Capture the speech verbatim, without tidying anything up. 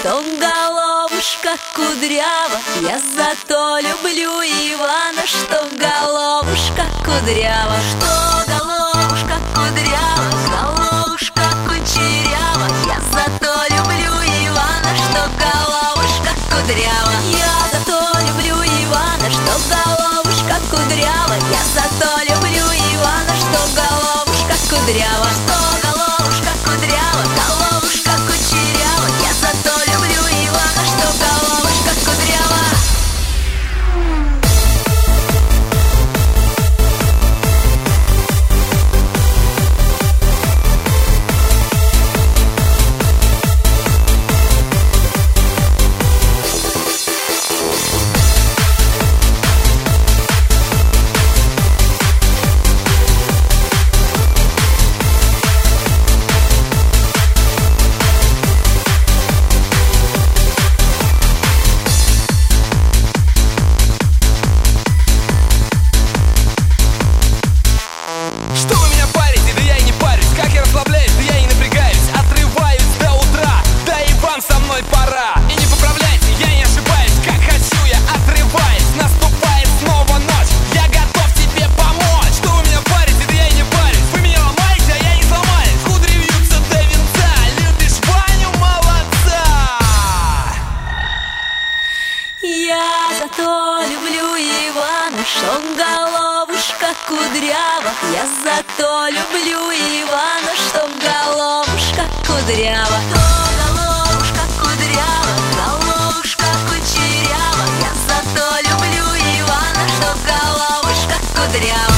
что головушка кудрява. Я зато люблю Ивана, что головушка кудрява. Что головушка кудрява, головушка кучерява. Я зато люблю Ивана, что головушка кудрява. Я зато люблю Ивана, что головушка кудрява. Я зато люблю Ивана, что головушка кудрява. Что головушка кудрява, головушка кучерява. Я зато люблю Ивана, что головушка кудрява. Что вы меня парите? Да я и не парюсь. Как я расслабляюсь? Да я и не напрягаюсь. Отрываюсь до утра, да и вам со мной пора. И не поправляйте, я не ошибаюсь. Как хочу я отрываюсь. Наступает снова ночь, я готов тебе помочь. Что вы меня парите? Да я и не парюсь. Вы меня ломаете, а я не сломаюсь. Кудри вьются до венца, любишь Ваню, молодца. Я зато люблю Ивана, что головушка кудрява. Я зато люблю Ивана, что головушка кудрява. Что головушка кудрява, головушка кучерява. Я зато люблю Ивана, что головушка кудрява.